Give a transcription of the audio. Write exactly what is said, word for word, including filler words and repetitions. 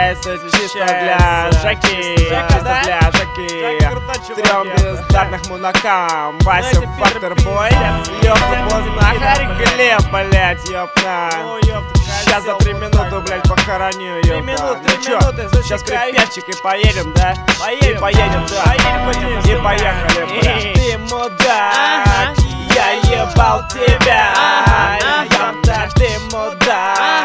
Встречается чисто для Жаки, чисто для Жаки. Трем бездарных мудакам: Вася, Факторбой, ёпта, Познахарь, Глеб, блять, ёпта. Сейчас за три минуты, блять, похороню, ёпта. Ну чё, сейчас крепячик и поедем, да? И поедем, да. И поехали, блять. Ты мудак, я ебал тебя, ёпта, ты мудак.